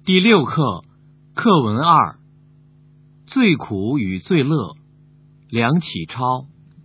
第6课，课文2，最苦与最乐，梁启超。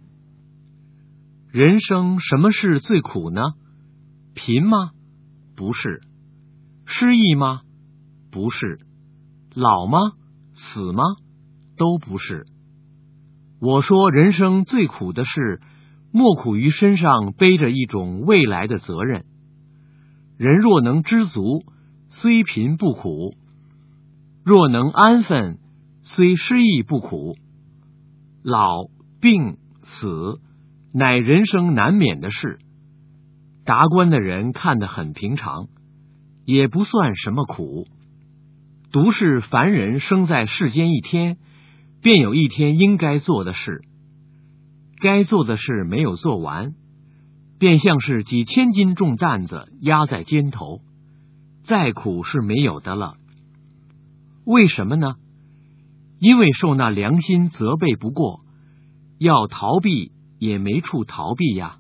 人生什么是最苦呢？贫吗？不是。失意吗？不是。老吗？死吗？都不是。我说人生最苦的事，莫苦于身上背着一种未来的责任。人若能知足，虽贫不苦；若能安分，虽失意不苦。老、病、死，乃人生难免的事。达观的人看得很平常，也不算什么苦。独是凡人生在世间一天，便有一天应该做的事。该做的事没有做完，便像是几千斤重担子压在肩头，再苦是没有的了。为什么呢？因为受那良心责备不过，要逃避也没处逃避呀。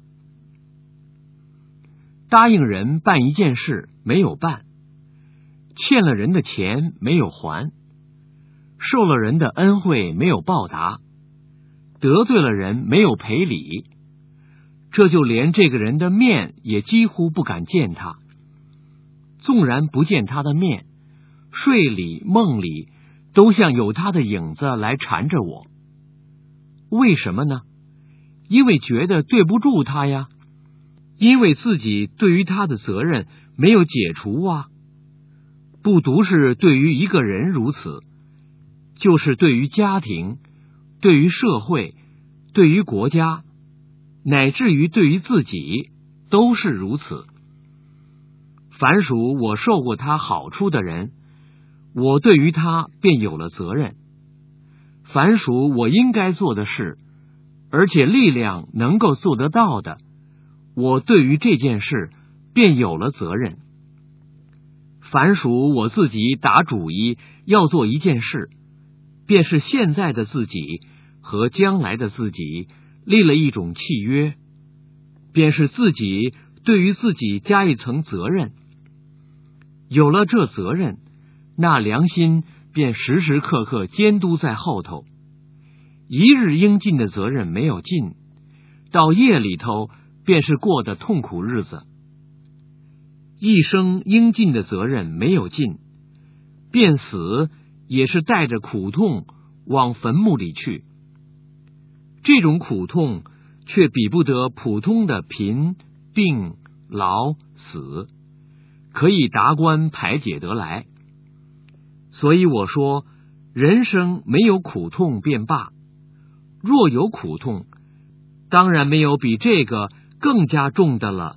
答应人办一件事没有办，欠了人的钱没有还，受了人的恩惠没有报答，得罪了人没有赔礼，这就连这个人的面也几乎不敢见他。纵然不见他的面，睡里梦里都像有他的影子来缠着我。为什么呢？因为觉得对不住他呀，因为自己对于他的责任没有解除啊。不独是对于一个人如此，就是对于家庭，对于社会，对于国家，乃至于对于自己，都是如此。凡属我受过他好处的人，我对于他便有了责任。凡属我应该做的事，而且力量能够做得到的，我对于这件事便有了责任。凡属我自己打主意要做一件事，便是现在的自己和将来的自己立了一种契约，便是自己对于自己加一层责任。有了这责任，那良心便时时刻刻监督在后头。一日应尽的责任没有尽，到夜里头便是过的痛苦日子。一生应尽的责任没有尽，便死也是带着苦痛往坟墓里去。这种苦痛却比不得普通的贫、病、老、死，可以达观排解得来。所以我说，人生没有苦痛便罢，若有苦痛，当然没有比这个更加重的了。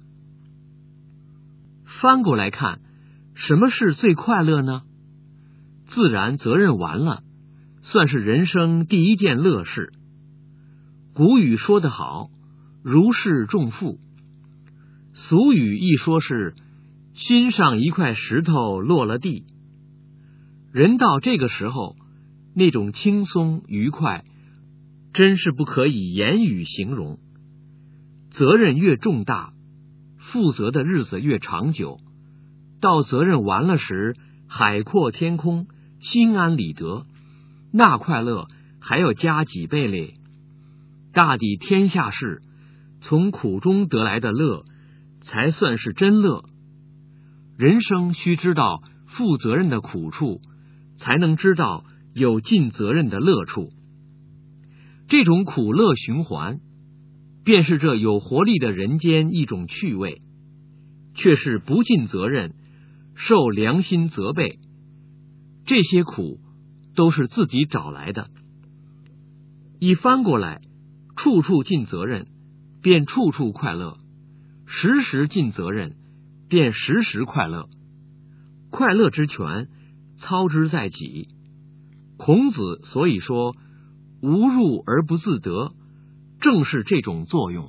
翻过来看，什么是最快乐呢？自然责任完了，算是人生第一件乐事。古语说得好，如释重负。俗语一说是心上一块石头落了地。人到这个时候，那种轻松愉快，真是不可以言语形容。责任越重大，负责的日子越长久，到责任完了时，海阔天空，心安理得，那快乐还要加几倍嘞。大抵天下事，从苦中得来的乐，才算是真乐。人生须知道负责任的苦处，才能知道有尽责任的乐处。这种苦乐循环，便是这有活力的人间一种趣味，却是不尽责任，受良心责备，这些苦都是自己找来的。一翻过来，处处尽责任，便处处快乐；时时尽责任，便时时快乐。快乐之权，操之在己。孔子所以说无入而不自得，正是这种作用。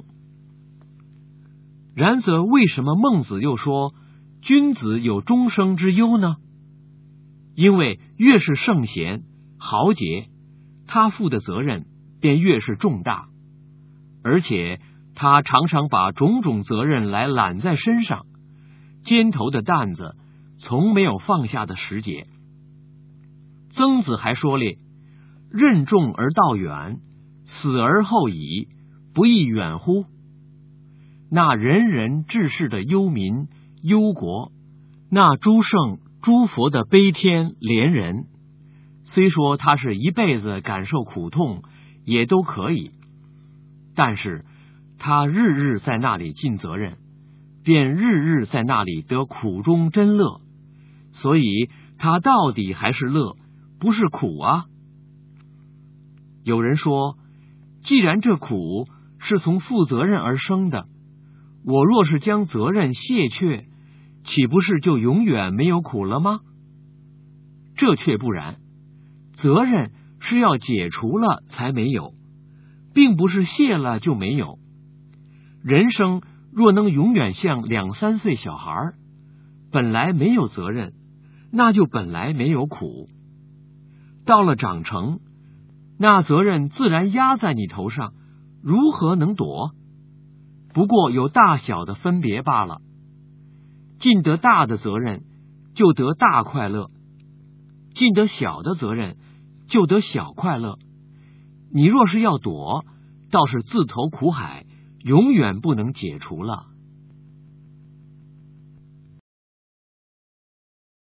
然则为什么孟子又说君子有终生之忧呢？因为越是圣贤豪杰，他负的责任便越是重大，而且他常常把种种责任来揽在身上，肩头的担子从没有放下的时节。曾子还说咧：任重而道远，死而后已，不亦远乎？那人人志士的忧民忧国，那诸圣诸佛的悲天怜人，虽说他是一辈子感受苦痛也都可以，但是他日日在那里尽责任，便日日在那里得苦中真乐，所以他到底还是乐，不是苦啊。有人说，既然这苦是从负责任而生的，我若是将责任卸却，岂不是就永远没有苦了吗？这却不然，责任是要解除了才没有，并不是卸了就没有。人生若能永远像2、3岁小孩，本来没有责任，那就本来没有苦。到了长成，那责任自然压在你头上，如何能躲？不过有大小的分别罢了。尽得大的责任，就得大快乐；尽得小的责任，就得小快乐。你若是要躲，倒是自投苦海，永远不能解除了。